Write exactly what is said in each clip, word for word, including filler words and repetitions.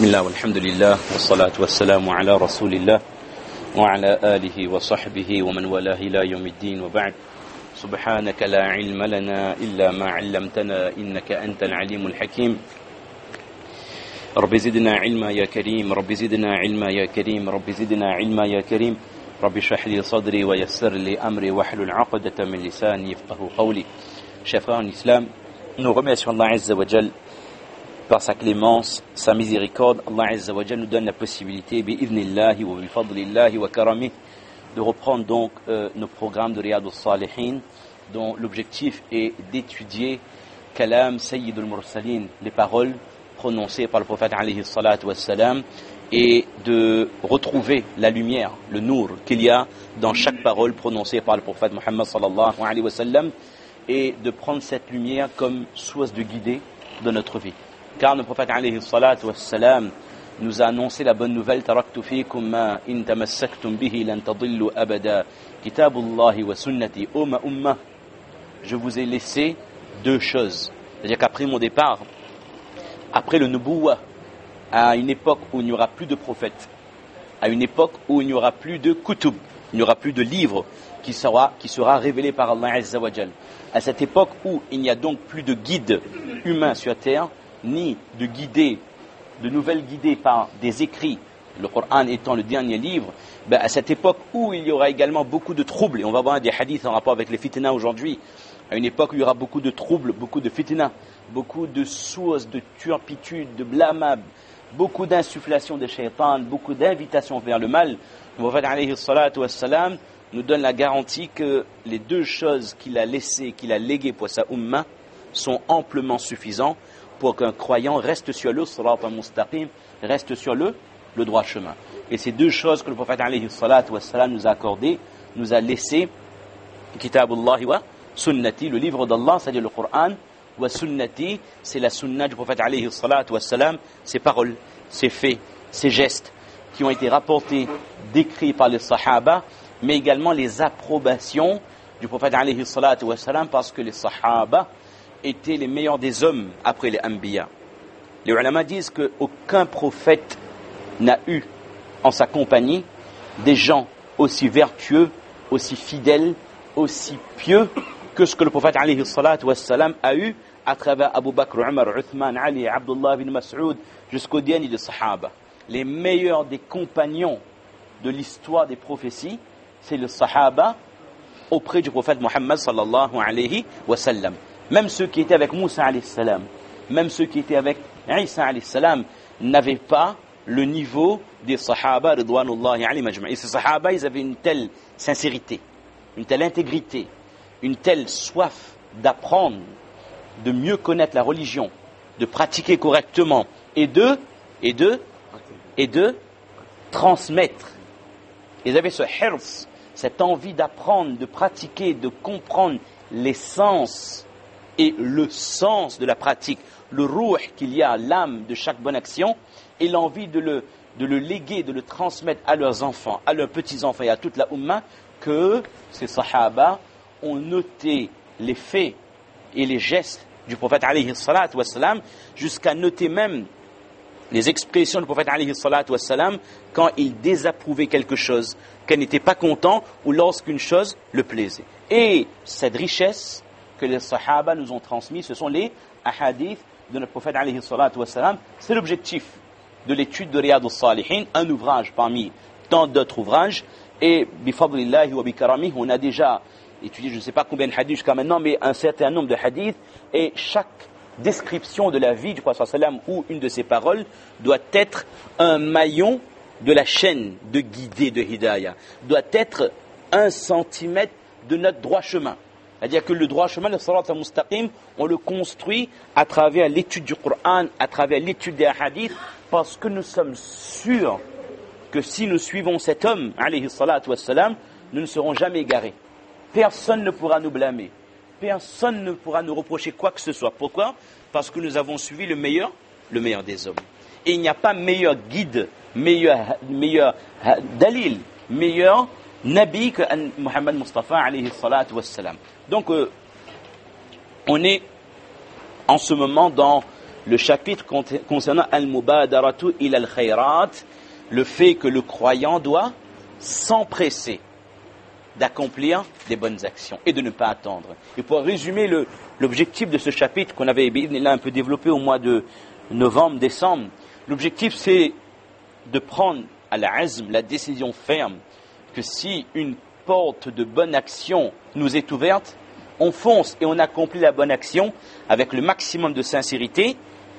بسم الله والحمد لله والصلاة والسلام على رسول الله وعلى آله وصحبه ومن والاه إلى يوم الدين وبعد سبحانك لا علم لنا إلا ما علمتنا إنك أنت العليم الحكيم رب زدنا علما يا كريم رب زدنا علما يا كريم رب زدنا علما يا كريم رب اشرح لي صدري ويسر لي أمري واحلل عقدة من لساني يفقهوا قولي. Chers frères en islam, nous remercions Allah Azza wa Jal par sa clémence, sa miséricorde. Allah Azza wa Jal nous donne la possibilité, bi'idhnillahi wa bifadlillahi wa karamih, de reprendre donc euh, nos programmes de Riyad al-Salihin, dont l'objectif est d'étudier Kalam Sayyid al-Mursalin, les paroles prononcées par le prophète alayhi salatu wassalam, et de retrouver la lumière, le nour qu'il y a dans chaque parole prononcée par le prophète Muhammad sallallahu alayhi wa sallam, et de prendre cette lumière comme source de guider de notre vie. Car le prophète alayhi salatu wassalam nous a annoncé la bonne nouvelle: taraktu fikum ma in tamassaktum bihi lan tadillu abada kitabullahi wa sunnati. O ma ummah, je vous ai laissé deux choses. C'est-à-dire qu'après mon départ, après le nubuwah, à une époque où il n'y aura plus de prophètes, à une époque où il n'y aura plus de kutub, il n'y aura plus de livres qui sera, qui sera révélé par Allah Azza wa Jal. À cette époque où il n'y a donc plus de guides humains sur terre, ni de guidés, de nouvelles guidées par des écrits, le Coran étant le dernier livre, ben à cette époque où il y aura également beaucoup de troubles, et on va voir des hadiths en rapport avec les fitna aujourd'hui, à une époque où il y aura beaucoup de troubles, beaucoup de fitna, beaucoup de sources, de turpitude, de blâmable, beaucoup d'insufflation de shaitan, beaucoup d'invitations vers le mal. Le prophète alayhi salatu wassalam nous donne la garantie que les deux choses qu'il a laissées, qu'il a léguées pour sa ummah sont amplement suffisants pour qu'un croyant reste sur le sirat al-mustaqim, reste sur le, le droit chemin. Et ces deux choses que le prophète alayhi salatu wassalam nous a accordées, nous a laissé Kitabullahi wa sunnati, le livre d'Allah, c'est-à-dire le Coran, wa sunnati, c'est la sunna du prophète alayhi salatu wassalam, ses paroles, ses faits, ses gestes qui ont été rapportés, décrits par les sahaba, mais également les approbations du prophète alayhi salatu wassalam, parce que les sahaba étaient les meilleurs des hommes après les anbiya. Les ulama disent qu'aucun prophète n'a eu en sa compagnie des gens aussi vertueux, aussi fidèles, aussi pieux que ce que le prophète alayhi salatu wassalam a eu à travers Abu Bakr, Umar, Uthman, Ali, Abdullah bin Mas'ud, jusqu'au dernier des sahaba. Les meilleurs des compagnons de l'histoire des prophéties, c'est le sahaba auprès du prophète Muhammad sallallahu alayhi wa sallam. Même ceux qui étaient avec Moussa alayhi salam, même ceux qui étaient avec Isa alayhi salam, n'avaient pas le niveau des sahaba ridwanullahi alayhim ajma'in. Et ces sahaba, ils avaient une telle sincérité, une telle intégrité, une telle soif d'apprendre, de mieux connaître la religion, de pratiquer correctement et de, et de, et de transmettre. Ils avaient ce hirs, cette envie d'apprendre, de pratiquer, de comprendre l'essence et le sens de la pratique, le ruh qu'il y a, l'âme de chaque bonne action, et l'envie de le, de le léguer, de le transmettre à leurs enfants, à leurs petits-enfants et à toute la ummah, que ces sahaba ont noté les faits et les gestes du prophète alayhi salatu wassalam, jusqu'à noter même les expressions du prophète alayhi salatu wassalam quand il désapprouvait quelque chose, qu'elle n'était pas content ou lorsqu'une chose le plaisait. Et cette richesse que les sahaba nous ont transmise, ce sont les ahadiths de notre prophète alayhi salatu wassalam. C'est l'objectif de l'étude de Riyad al-Salihin, un ouvrage parmi tant d'autres ouvrages. Et bifadlillahi wa bikaramih, on a déjà étudié je ne sais pas combien de hadiths jusqu'à maintenant, mais un certain nombre de hadiths, et chaque description de la vie du prophète sallam ou une de ses paroles doit être un maillon de la chaîne de guidée de Hidayah, doit être un centimètre de notre droit chemin. C'est-à-dire que le droit chemin, le sirat al-mustaqim, on le construit à travers l'étude du Coran, à travers l'étude des hadiths, parce que nous sommes sûrs que si nous suivons cet homme, alayhi salatu wassalam, nous ne serons jamais égarés. Personne ne pourra nous blâmer. Personne ne pourra nous reprocher quoi que ce soit. Pourquoi? Parce que nous avons suivi le meilleur, le meilleur des hommes. Et il n'y a pas meilleur guide, meilleur, meilleur dalil, meilleur nabi que Muhammad Mustafa alayhi salatu wassalam. Donc, euh, on est en ce moment dans le chapitre concernant Al-Mubadaratu ila al-Khayrat, le fait que le croyant doit s'empresser d'accomplir des bonnes actions et de ne pas attendre. Et pour résumer le, l'objectif de ce chapitre qu'on avait un peu développé au mois de novembre, décembre, l'objectif c'est de prendre à la azm, la décision ferme, que si une porte de bonne action nous est ouverte, on fonce et on accomplit la bonne action avec le maximum de sincérité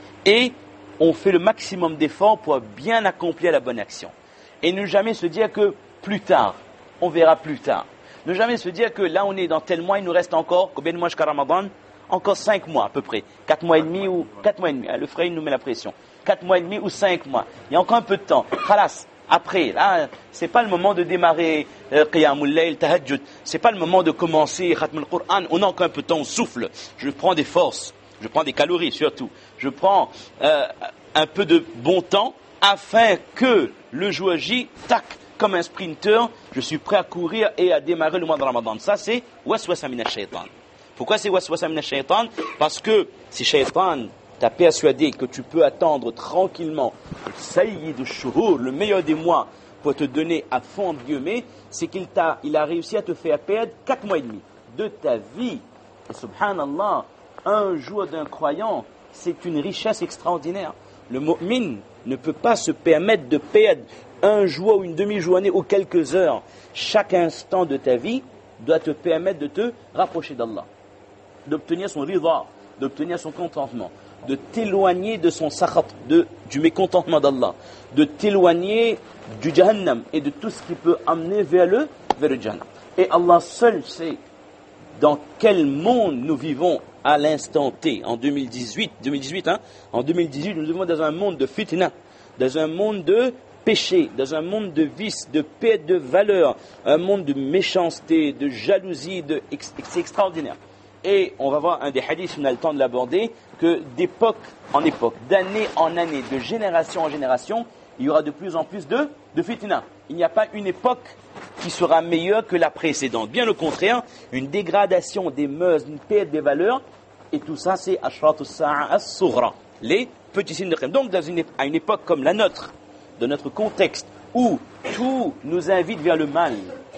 et on fait le maximum d'efforts pour bien accomplir la bonne action. Et ne jamais se dire que plus tard, on verra plus tard. Ne jamais se dire que là on est dans tel mois, il nous reste encore, combien de mois jusqu'à Ramadan? Encore cinq mois à peu près, quatre mois et demi ou quatre mois et demi. Le frère il nous met la pression. Quatre mois et demi ou cinq mois. Il y a encore un peu de temps. Khalas. Après, là, c'est pas le moment de démarrer euh, Qiyamul Layl, Tahajjud. C'est pas le moment de commencer Khatm al-Qur'an. On a encore un peu de temps, on souffle. Je prends des forces, je prends des calories surtout. Je prends euh, un peu de bon temps afin que le jour J, tac, comme un sprinter, je suis prêt à courir et à démarrer le mois de Ramadan. Ça, c'est waswasa min ash-shaytan. Pourquoi c'est waswasa min ash-shaytan? Parce que si shaytan t'a persuadé que tu peux attendre tranquillement le sayyid al-shuhur, le meilleur des mois, pour te donner à fond, entre guillemets, c'est qu'il t'a, il a réussi à te faire perdre quatre mois et demi de ta vie. Et subhanallah, un jour d'un croyant, c'est une richesse extraordinaire. Le mu'min ne peut pas se permettre de perdre un jour ou une demi-journée ou quelques heures. Chaque instant de ta vie doit te permettre de te rapprocher d'Allah, d'obtenir son ridha, d'obtenir son contentement, de t'éloigner de son sakhat, de, du mécontentement d'Allah, de t'éloigner du jahannam et de tout ce qui peut amener vers le, vers le jahannam. Et Allah seul sait dans quel monde nous vivons à l'instant T, en deux mille dix-huit, deux mille dix-huit hein, en deux mille dix-huit, nous vivons dans un monde de fitna, dans un monde de péché, dans un monde de vice, de perte de valeur, un monde de méchanceté, de jalousie, de, c'est extraordinaire. Et on va voir un des hadiths, on a le temps de l'aborder, que d'époque en époque, d'année en année, de génération en génération, il y aura de plus en plus de, de fitna. Il n'y a pas une époque qui sera meilleure que la précédente. Bien au contraire, une dégradation des mœurs, une perte des valeurs, et tout ça c'est ashratu as-sa'a as-sughra, les petits signes de crème. Donc dans une, à une époque comme la nôtre, de notre contexte, où tout nous invite vers le mal,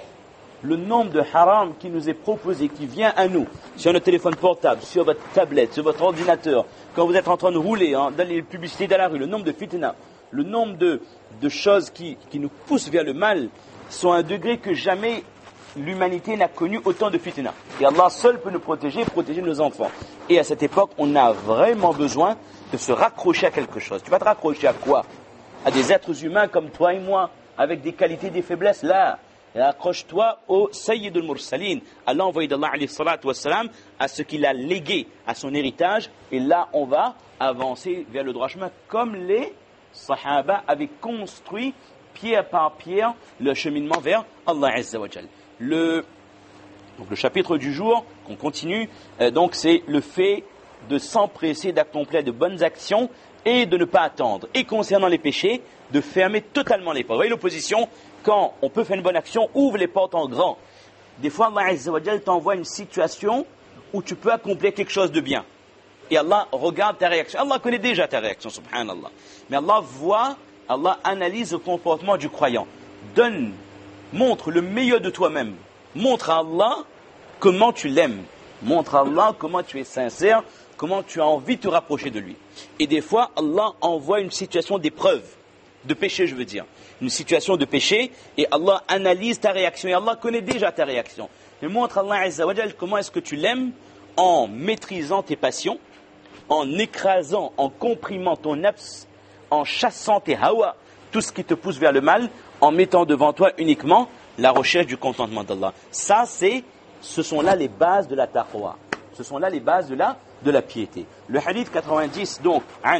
le nombre de haram qui nous est proposé, qui vient à nous, sur notre téléphone portable, sur votre tablette, sur votre ordinateur, quand vous êtes en train de rouler hein, dans les publicités dans la rue, le nombre de fitna, le nombre de, de choses qui, qui nous poussent vers le mal, sont à un degré que jamais l'humanité n'a connu autant de fitna. Et Allah seul peut nous protéger, protéger nos enfants. Et à cette époque, on a vraiment besoin de se raccrocher à quelque chose. Tu vas te raccrocher à quoi? À des êtres humains comme toi et moi, avec des qualités, des faiblesses, là. Et accroche-toi au Sayyid al-Mursalin, à l'envoyé d'Allah alayhi salatu wassalam, à ce qu'il a légué à son héritage, et là on va avancer vers le droit chemin, comme les Sahaba avaient construit pierre par pierre le cheminement vers Allah Azza wa Jal. Le, donc le chapitre du jour, qu'on continue, euh, donc c'est le fait de s'empresser d'accomplir de bonnes actions et de ne pas attendre. Et concernant les péchés, de fermer totalement les portes. Vous voyez l'opposition, quand on peut faire une bonne action, ouvre les portes en grand. Des fois, Allah Azza wa Jal t'envoie une situation où tu peux accomplir quelque chose de bien. Et Allah regarde ta réaction. Allah connaît déjà ta réaction, subhanallah. Mais Allah voit, Allah analyse le comportement du croyant. Donne, montre le meilleur de toi-même. Montre à Allah comment tu l'aimes. Montre à Allah comment tu es sincère, comment tu as envie de te rapprocher de lui. Et des fois, Allah envoie une situation d'épreuve, de péché je veux dire. Une situation de péché, et Allah analyse ta réaction. Et Allah connaît déjà ta réaction. Mais montre à Allah Azza wa Jal comment est-ce que tu l'aimes en maîtrisant tes passions, en écrasant, en comprimant ton nafs, en chassant tes hawa, tout ce qui te pousse vers le mal, en mettant devant toi uniquement la recherche du contentement d'Allah. Ça, c'est, ce sont là les bases de la taqwa. Ce sont là les bases de la, de la piété. Le hadith quatre-vingt-dix, donc, an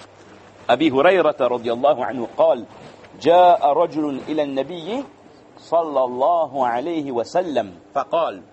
Abi Hurayrata radiyallahu anhu, قال جاء رجل إلى النبي صلى الله عليه وسلم فقال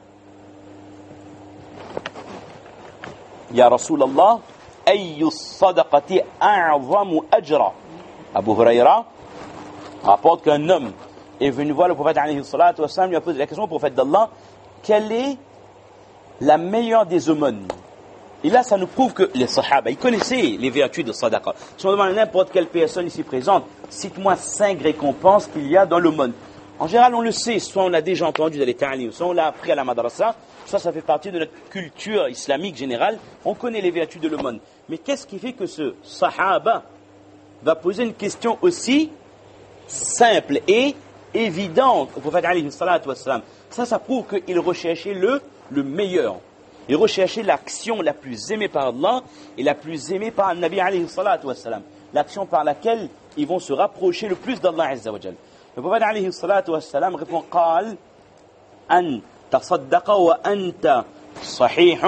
يا رسول الله أي الصدقة أعظم أجرا. Abu Huraira rapporte qu'un homme est venu voir le prophète alayhi salatu wassalam, lui a posé la question au prophète d'Allah, quelle est la meilleure des aumônes? Et là, ça nous prouve que les sahaba, ils connaissaient les vertus de sadaqa. Si on demande à n'importe quelle personne ici présente, cite-moi cinq récompenses qu'il y a dans le monde. En général, on le sait, soit on l'a déjà entendu dans les ta'alim, soit on l'a appris à la madrasa, soit ça fait partie de notre culture islamique générale. On connaît les vertus de l'aumône. Mais qu'est-ce qui fait que ce sahaba va poser une question aussi simple et évidente au prophète alayhi salatu wassalam? Ça, ça prouve qu'il recherchait le, le meilleur. Il recherchait l'action la plus aimée par Allah et la plus aimée par le Nabi alayhi salatu wassalam. L'action par laquelle ils vont se rapprocher le plus d'Allah azza wa jal. Le prophète alayhi salatu wassalam répond قال أن تصدق وأنت صحيح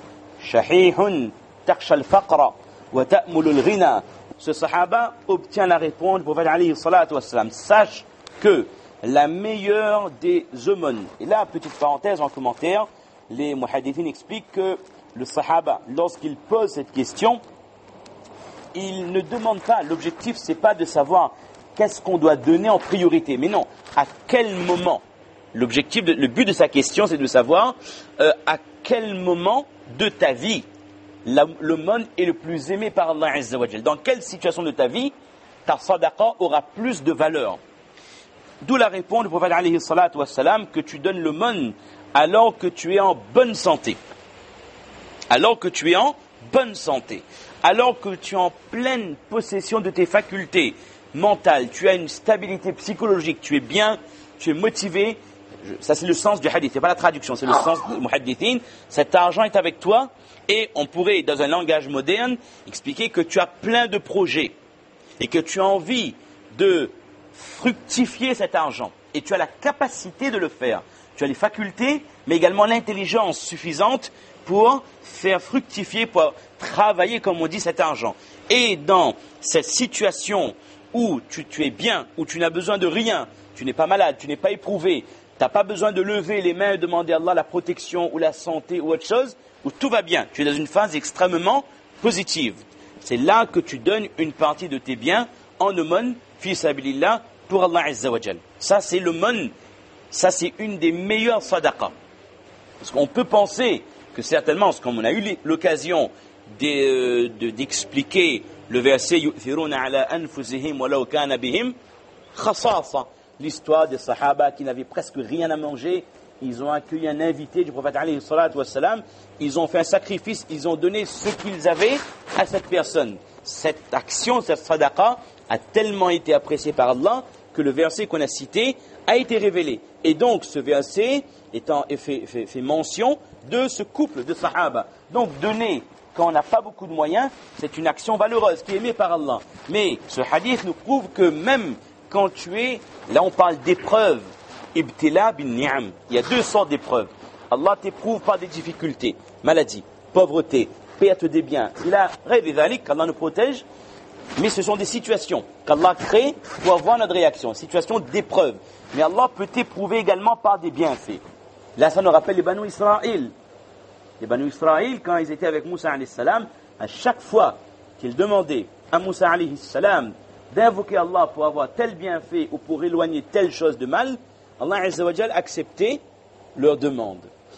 شحيح تخشى الفقر وتأمل الغنى. Ce sahaba obtient la réponse du prophète alayhi salatu wassalam. Sache que la meilleure des aumônes. Et là, petite parenthèse en commentaire, les muhaddithines expliquent que le sahaba, lorsqu'il pose cette question, il ne demande pas, l'objectif c'est pas de savoir qu'est-ce qu'on doit donner en priorité, mais non, à quel moment. L'objectif, de, le but de sa question c'est de savoir euh, à quel moment de ta vie la, le monde est le plus aimé par Allah azza wa jal. Dans quelle situation de ta vie ta sadaqa aura plus de valeur. D'où la réponse du prophète alayhi salatu wassalam que tu donnes le monde alors que tu es en bonne santé. Alors que tu es en bonne santé. Alors que tu es en pleine possession de tes facultés mentales. Tu as une stabilité psychologique. Tu es bien, tu es motivé. Ça, c'est le sens du hadith. C'est pas la traduction, c'est le sens du muhaddithin. Cet argent est avec toi. Et on pourrait, dans un langage moderne, expliquer que tu as plein de projets. Et que tu as envie de fructifier cet argent. Et tu as la capacité de le faire. Tu as les facultés, mais également l'intelligence suffisante pour faire fructifier, pour travailler, comme on dit, cet argent. Et dans cette situation où tu, tu es bien, où tu n'as besoin de rien, tu n'es pas malade, tu n'es pas éprouvé, tu n'as pas besoin de lever les mains et demander à Allah la protection ou la santé ou autre chose, où tout va bien. Tu es dans une phase extrêmement positive. C'est là que tu donnes une partie de tes biens en aumône, fi sabilillah, pour Allah azza wa jal. Ça, c'est l'aumône. Ça, c'est une des meilleures sadaqas. Parce qu'on peut penser que certainement, comme on a eu l'occasion de, de, d'expliquer le verset يُؤْثِرُونَ عَلَىٰ أَنفُسِهِمْ وَلَوْ كَانَ بِهِمْ خَصَاصًا, l'histoire des sahaba qui n'avaient presque rien à manger. Ils ont accueilli un invité du prophète alayhi salatu wassalam. Ils ont fait un sacrifice. Ils ont donné ce qu'ils avaient à cette personne. Cette action, cette sadaqa, a tellement été appréciée par Allah que le verset qu'on a cité a été révélé. Et donc, ce verset étant, fait, fait, fait mention de ce couple de sahaba. Donc, donner quand on n'a pas beaucoup de moyens, c'est une action valeureuse qui est aimée par Allah. Mais ce hadith nous prouve que même quand tu es, là on parle d'épreuves, ibtila bin ni'am. Il y a deux sortes d'épreuves. Allah t'éprouve par des difficultés, maladie, pauvreté, perte des biens. Il a rêvé d'alik qu'Allah nous protège, mais ce sont des situations qu'Allah crée pour avoir notre réaction, situations d'épreuve. Mais Allah peut t'éprouver également par des bienfaits. Là, ça nous rappelle les Banu Israël. Les Banu Israël, quand ils étaient avec Moussa alayhi salam, à chaque fois qu'ils demandaient à Moussa alayhi salam d'invoquer Allah pour avoir tel bienfait ou pour éloigner telle chose de mal, Allah azza wa jal acceptait leur demande.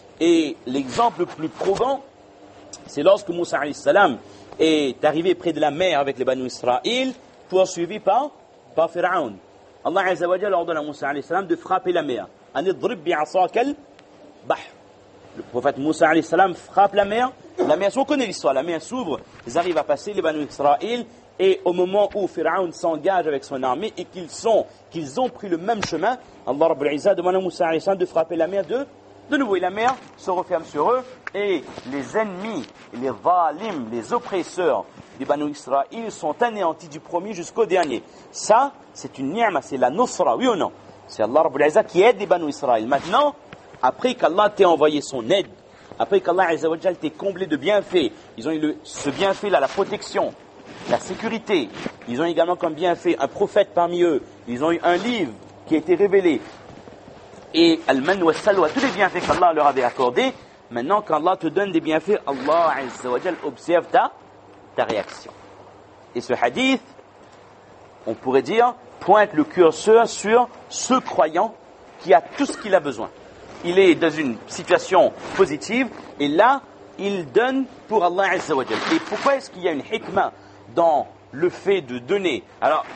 Et l'exemple le plus probant, c'est lorsque Moussa alayhi salam est arrivé près de la mer avec les Banu Israël, poursuivi par, par Pharaon. Allah azza wa jal ordonne à Moussa alayhi salam de frapper la mer. Anidrib bi'asaka al-bahr. Le prophète Moussa alayhi salam frappe la mer. La mer, on connaît l'histoire, la mer s'ouvre, ils arrivent à passer les Banu Israël, et au moment où Pharaon s'engage avec son armée et qu'ils sont, qu'ils ont pris le même chemin, Allah Rabbul Izzah demande à Moussa alayhi salam de frapper la mer de, de nouveau. Et la mer se referme sur eux, et les ennemis, les zalim, les oppresseurs des Banu Israël sont anéantis du premier jusqu'au dernier. Ça, c'est une ni'ma, c'est la nusra, oui ou non? C'est Allah Rabbul Izzah qui aide les Banu Israël. Maintenant, après qu'Allah t'ait envoyé son aide, après qu'Allah Azza wa Jal t'ait comblé de bienfaits, ils ont eu le, ce bienfait-là, la protection, la sécurité. Ils ont également comme bienfait un prophète parmi eux. Ils ont eu un livre qui a été révélé. Et Al-Man wa Salwa, tous les bienfaits qu'Allah leur avait accordés. Maintenant, quand Allah te donne des bienfaits, Allah Azza wa Jal observe ta, ta réaction. Et ce hadith, on pourrait dire, pointe le curseur sur ce croyant qui a tout ce qu'il a besoin. Il est dans une situation positive, et là, il donne pour Allah Azza wa Jal. Et pourquoi est-ce qu'il y a une hikmah dans le fait de donner? Alors,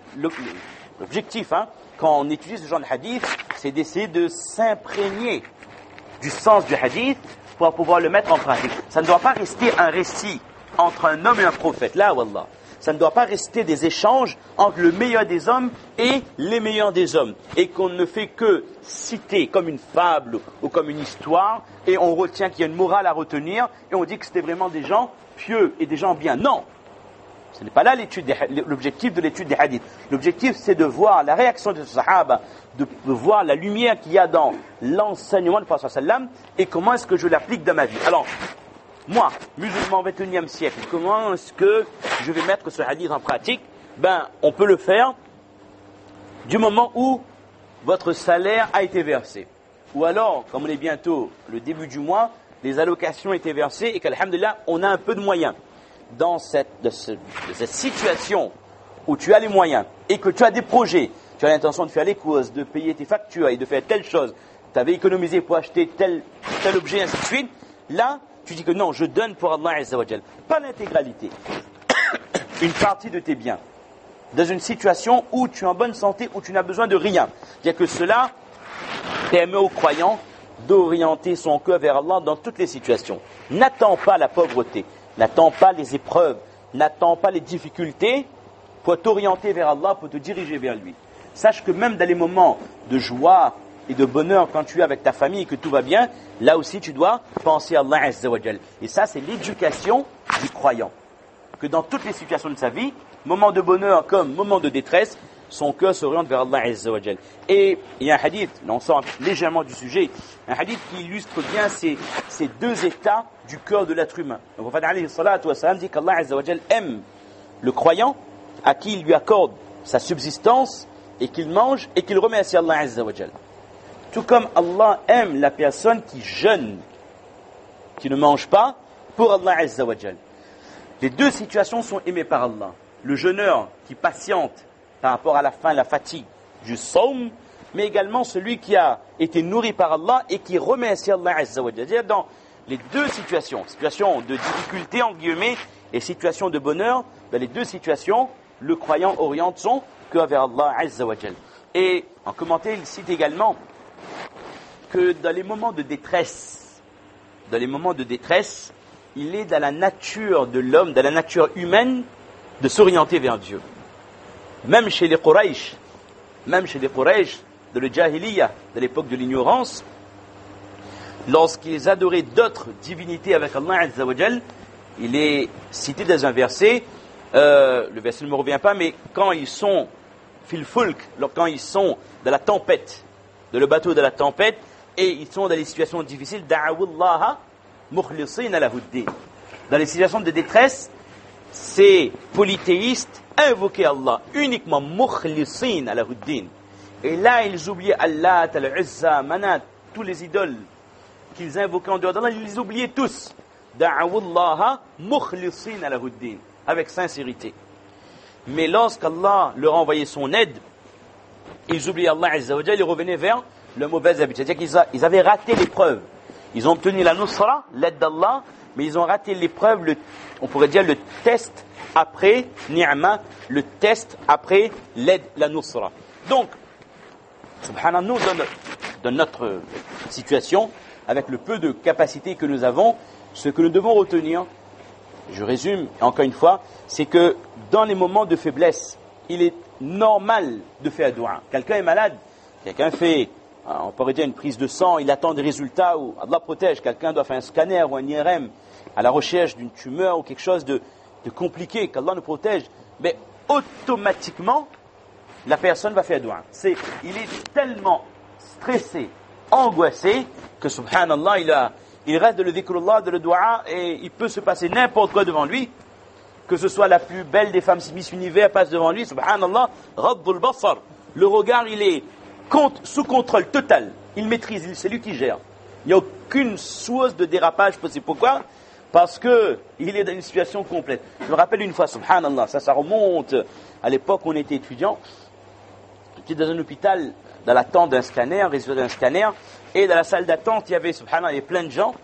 l'objectif, hein, quand on étudie ce genre de hadith, c'est d'essayer de s'imprégner du sens du hadith pour pouvoir le mettre en pratique. Ça ne doit pas rester un récit entre un homme et un prophète. Là, wallah. Ça ne doit pas rester des échanges entre le meilleur des hommes et les meilleurs des hommes. Et qu'on ne fait que citer comme une fable ou comme une histoire, et on retient qu'il y a une morale à retenir, et on dit que c'était vraiment des gens pieux et des gens bien. Non! Ce n'est pas là l'étude des, l'objectif de l'étude des hadiths. L'objectif, c'est de voir la réaction de ce sahaba, de, de voir la lumière qu'il y a dans l'enseignement du Prophète sallam et comment est-ce que je l'applique dans ma vie. Alors, moi, musulman vingt et unième siècle, comment est-ce que je vais mettre ce hadith en pratique? Ben, on peut le faire du moment où votre salaire a été versé. Ou alors, comme on est bientôt le début du mois, les allocations ont été versées et qu'alhamdulillah, on a un peu de moyens. Dans cette, de ce, de cette situation où tu as les moyens et que tu as des projets, tu as l'intention de faire les courses, de payer tes factures et de faire telle chose, tu avais économisé pour acheter tel, tel objet, ainsi de suite, là, tu dis que non, je donne pour Allah Azza wa Jal. Pas l'intégralité. Une partie de tes biens. Dans une situation où tu es en bonne santé, où tu n'as besoin de rien. C'est-à-dire que cela permet aux croyants d'orienter son cœur vers Allah dans toutes les situations. N'attends pas la pauvreté. N'attends pas les épreuves, n'attends pas les difficultés pour t'orienter vers Allah, pour te diriger vers lui. Sache que même dans les moments de joie et de bonheur, quand tu es avec ta famille et que tout va bien, là aussi tu dois penser à Allah Azza wa Jal. Et ça, c'est l'éducation du croyant. Que dans toutes les situations de sa vie, moment de bonheur comme moment de détresse, son cœur s'oriente vers Allah Azza wa Jal. Et il y a un hadith, là on sort légèrement du sujet, un hadith qui illustre bien ces, ces deux états du cœur de l'être humain. Le prophète alayhi salatu wa salam dit qu'Allah Azza wa Jal aime le croyant à qui il lui accorde sa subsistance et qu'il mange et qu'il remercie Allah Azza wa Jal. Tout comme Allah aime la personne qui jeûne, qui ne mange pas, pour Allah Azza wa Jal. Les deux situations sont aimées par Allah. Le jeûneur qui patiente par rapport à la faim, la fatigue du saum, mais également celui qui a été nourri par Allah et qui remercie Allah Azza wa Jal. C'est-à-dire dans les deux situations, situation de difficulté en guillemets et situation de bonheur, dans les deux situations, le croyant oriente son cœur vers Allah Azza wa Jal. Et en commentaire, il cite également que dans les moments de détresse, dans les moments de détresse, il est dans la nature de l'homme, dans la nature humaine, de s'orienter vers Dieu. Même chez les Quraysh, même chez les Quraysh de le Jahiliya, de l'époque de l'ignorance, lorsqu'ils adoraient d'autres divinités avec Allah Azza wa Jal, il est cité dans un verset, euh, le verset ne me revient pas, mais quand ils sont fil fulk, quand ils sont dans la tempête, dans le bateau de la tempête, et ils sont dans les situations difficiles, da'awullaha mukhlisina lahuddin. Dans les situations de détresse, ces polythéistes invoquaient Allah uniquement mukhlisina lahuddin. Et là, ils oubliaient Allah, Al-Uzza, Manat, tous les idoles qu'ils invoquaient en dehors d'Allah, ils les oubliaient tous. Da'awullaha mukhlisina lahuddin, avec sincérité. Mais lorsqu'Allah leur envoyait son aide, ils oubliaient Allah Azza wa Jal, ils revenaient vers le mauvais habitude. C'est-à-dire qu'ils avaient raté l'épreuve. Ils ont obtenu la nusra, l'aide d'Allah, mais ils ont raté l'épreuve, le, on pourrait dire le test après ni'ma, le test après l'aide, la nusra. Donc, subhanallah, nous, dans notre, dans notre situation, avec le peu de capacité que nous avons, ce que nous devons retenir, je résume encore une fois, c'est que dans les moments de faiblesse, il est normal de faire dua. Quelqu'un est malade, quelqu'un fait, on pourrait dire une prise de sang, il attend des résultats, ou Allah protège, quelqu'un doit faire un scanner ou un I R M à la recherche d'une tumeur ou quelque chose de, de compliqué, qu'Allah nous protège, mais automatiquement, la personne va faire dua. C'est, il est tellement stressé, angoissé, que subhanallah, il, a, il reste de le dhikrullah, de le dua, et il peut se passer n'importe quoi devant lui, que ce soit la plus belle des femmes Miss Univers passe devant lui, subhanallah, raddul basar, le regard il est compte, sous contrôle total, il maîtrise, c'est lui qui gère. Il n'y a aucune source de dérapage possible. Pourquoi ? Parce que il est dans une situation complète. Je me rappelle une fois, subhanallah, ça, ça remonte à l'époque où on était étudiant. J'étais dans un hôpital, dans l'attente d'un scanner, résultat d'un scanner, et dans la salle d'attente, il y avait, subhanallah, il y avait plein de gens,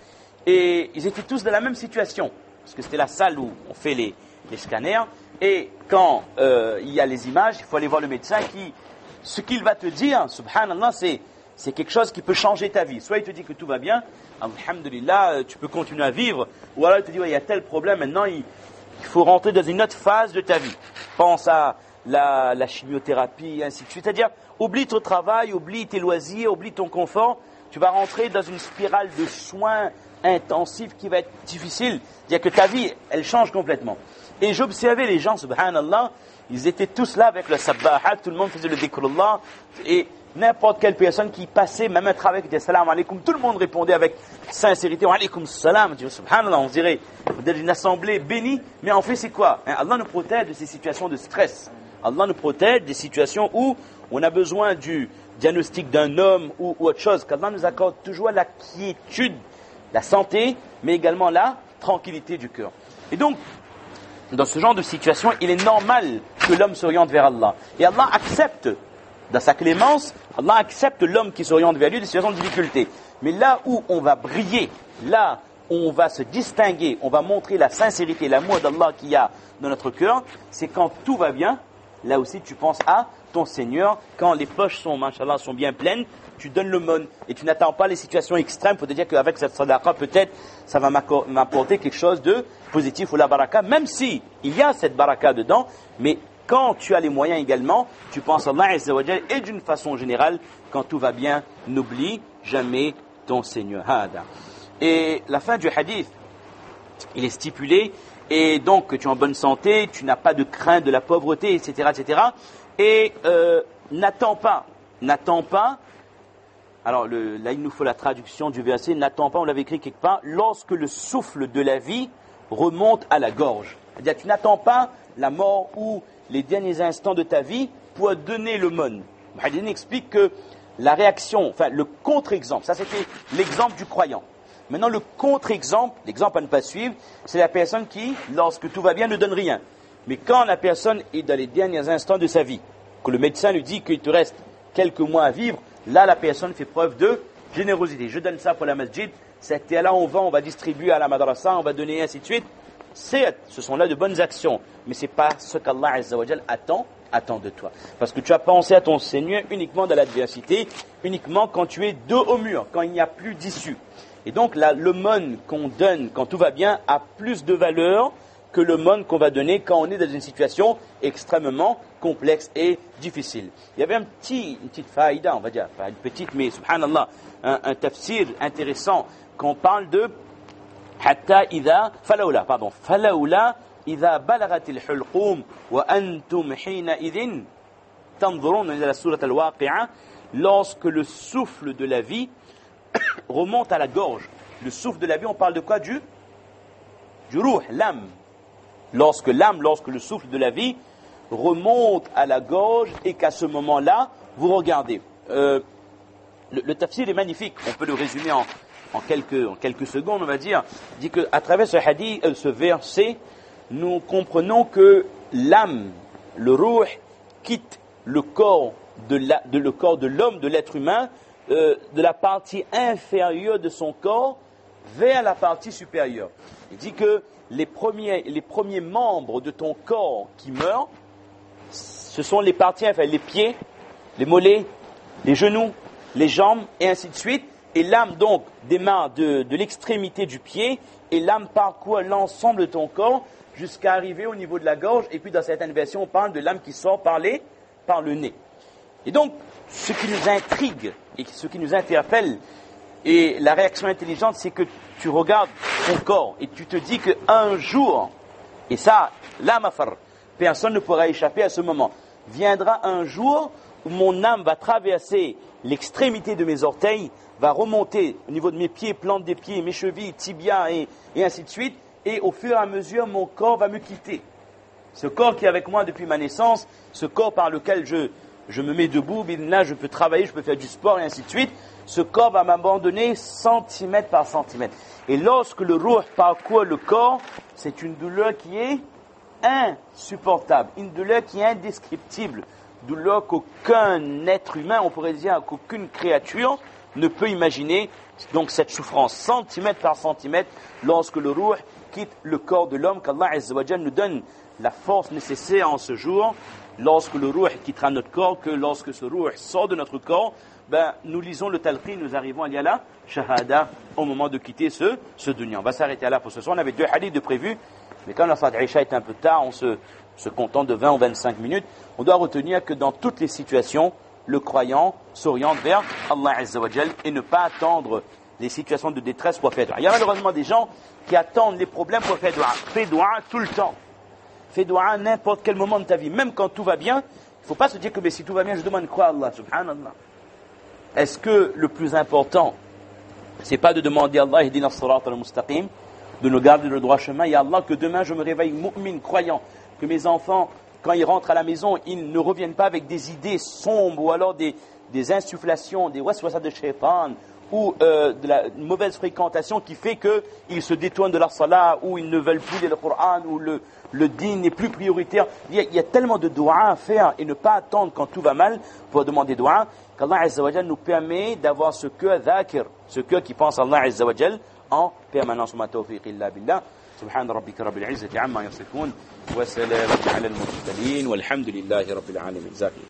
et ils étaient tous dans la même situation, parce que c'était la salle où on fait les, les scanners, et quand euh, il y a les images, il faut aller voir le médecin qui, ce qu'il va te dire, subhanallah, c'est, c'est quelque chose qui peut changer ta vie. Soit il te dit que tout va bien, alhamdulillah, tu peux continuer à vivre, ou alors il te dit, ouais, il y a tel problème, maintenant il, il faut rentrer dans une autre phase de ta vie. Pense à la, la chimiothérapie, ainsi de suite. C'est-à-dire, oublie ton travail, oublie tes loisirs, oublie ton confort, tu vas rentrer dans une spirale de soins intensifs qui va être difficile. C'est-à-dire que ta vie, elle change complètement. Et j'observais les gens, subhanallah, ils étaient tous là avec le sabbahat, tout le monde faisait le dhikrullah, et n'importe quelle personne qui passait, même un travail qui disait salam alaikum, tout le monde répondait avec sincérité, wa alaikum salam, subhanallah, on dirait d'une assemblée bénie, mais en fait c'est quoi? Allah nous protège de ces situations de stress. Allah nous protège des situations où on a besoin du diagnostic d'un homme ou, ou autre chose, qu'Allah nous accorde toujours la quiétude, la santé, mais également la tranquillité du cœur. Et donc, dans ce genre de situation, il est normal que l'homme s'oriente vers Allah. Et Allah accepte, dans sa clémence, Allah accepte l'homme qui s'oriente vers lui des situations de difficulté. Mais là où on va briller, là où on va se distinguer, on va montrer la sincérité, l'amour d'Allah qu'il y a dans notre cœur, c'est quand tout va bien, là aussi tu penses à ton Seigneur, quand les poches sont, machallah, sont bien pleines, tu donnes l'aumône et tu n'attends pas les situations extrêmes pour te dire qu'avec cette sadaqa, peut-être, ça va m'apporter quelque chose de positif ou la baraka, même si il y a cette baraka dedans, mais quand tu as les moyens également, tu penses à Allah Azza wa Jal, et d'une façon générale, quand tout va bien, n'oublie jamais ton Seigneur. Hada. Et la fin du hadith, il est stipulé, et donc que tu es en bonne santé, tu n'as pas de crainte de la pauvreté, et cetera, et cetera. Et euh, n'attends pas, n'attends pas, alors le, là il nous faut la traduction du verset, n'attends pas, on l'avait écrit quelque part, lorsque le souffle de la vie remonte à la gorge. C'est-à-dire tu n'attends pas la mort ou les derniers instants de ta vie pour donner l'aumône. Hadith explique que la réaction, enfin le contre-exemple, ça c'était l'exemple du croyant. Maintenant le contre-exemple, l'exemple à ne pas suivre, c'est la personne qui, lorsque tout va bien, ne donne rien. Mais quand la personne est dans les derniers instants de sa vie, que le médecin lui dit qu'il te reste quelques mois à vivre, là la personne fait preuve de générosité. Je donne ça pour la masjid, c'est là on va, on va distribuer à la madrasa, on va donner ainsi de suite. C'est, ce sont là de bonnes actions, mais ce n'est pas ce qu'Allah Azza wa Jal attend, attend de toi. Parce que tu as pensé à ton Seigneur uniquement dans l'adversité, uniquement quand tu es dos au mur, quand il n'y a plus d'issue. Et donc là, l'aumône qu'on donne quand tout va bien a plus de valeur que l'aumône qu'on va donner quand on est dans une situation extrêmement complexe et difficile. Il y avait un petit, une petite faïda, on va dire, pas une petite, mais subhanallah, un, un tafsir intéressant, qu'on parle de حتى إذا فلولا pardon فلولا إذا بلغت الحلقوم وأنتم حينئذ تنظرون إلى سورة الواقعة lorsque le souffle de la vie remonte à la gorge. Le souffle de la vie, on parle de quoi? Du du ruh, l'âme. Lorsque l'âme, lorsque le souffle de la vie remonte à la gorge et qu'à ce moment-là, vous regardez. Euh, le, le tafsir est magnifique, on peut le résumer en En quelques, en quelques secondes, on va dire, dit qu'à travers ce hadith, euh, ce verset, nous comprenons que l'âme, le ruh, quitte le corps de, la, de, le corps de l'homme, de l'être humain, euh, de la partie inférieure de son corps vers la partie supérieure. Il dit que les premiers, les premiers membres de ton corps qui meurent, ce sont les parties inférieures, les pieds, les mollets, les genoux, les jambes, et ainsi de suite. Et l'âme donc démarre de, de l'extrémité du pied et l'âme parcourt l'ensemble de ton corps jusqu'à arriver au niveau de la gorge. Et puis dans certaines versions, on parle de l'âme qui sort par, les, par le nez. Et donc, ce qui nous intrigue et ce qui nous interpelle, et la réaction intelligente, c'est que tu regardes ton corps et tu te dis qu'un jour, et ça, la mafar, personne ne pourra échapper à ce moment, viendra un jour où mon âme va traverser l'extrémité de mes orteils, va remonter au niveau de mes pieds, plantes des pieds, mes chevilles, tibias et, et ainsi de suite, et au fur et à mesure, mon corps va me quitter. Ce corps qui est avec moi depuis ma naissance, ce corps par lequel je, je me mets debout, là je peux travailler, je peux faire du sport et ainsi de suite, ce corps va m'abandonner centimètre par centimètre. Et lorsque le ruh parcourt le corps, c'est une douleur qui est insupportable, une douleur qui est indescriptible, douleur qu'aucun être humain, on pourrait dire qu'aucune créature ne peut imaginer donc cette souffrance centimètre par centimètre lorsque le ruh quitte le corps de l'homme, qu'Allah Azza wa Jal nous donne la force nécessaire en ce jour, lorsque le ruh quittera notre corps, que lorsque ce ruh sort de notre corps, ben, nous lisons le talqin, nous arrivons à la shahada au moment de quitter ce, ce dunya. On va s'arrêter là pour ce soir. On avait deux hadiths de prévus, mais quand la salat Isha est un peu tard, on se, se contente de vingt ou vingt-cinq minutes. On doit retenir que dans toutes les situations, le croyant s'oriente vers Allah Azza wa Jal et ne pas attendre les situations de détresse pour faire dua. Il y a malheureusement des gens qui attendent les problèmes pour faire dua. Fais dua tout le temps. Fais dua à n'importe quel moment de ta vie. Même quand tout va bien, il ne faut pas se dire que mais si tout va bien, je demande quoi à Allah, subhanallah. Est-ce que le plus important, c'est pas de demander à Allah, ihdina as-sirat al-mustaqim, de nous garder le droit chemin, et à Allah que demain je me réveille mu'min, croyant, que mes enfants, quand ils rentrent à la maison, ils ne reviennent pas avec des idées sombres, ou alors des, des insufflations, des waswasas de shaitan, ou euh, de la mauvaise fréquentation qui fait qu'ils se détournent de la salat, ou ils ne veulent plus lire le Coran, ou le, le din n'est plus prioritaire. Il y, a, il y a tellement de doigts à faire et ne pas attendre quand tout va mal pour demander doigt, qu'Allah Azza wa Jal nous permet d'avoir ce cœur dhakir, ce cœur qui pense à Allah Azza wa Jal en permanence. Ma tawfiq illa billah. Subhan rabbika rabbil izzati amma yasifun wa salamun ala al-mursalin walhamdulillahi rabbil alamin.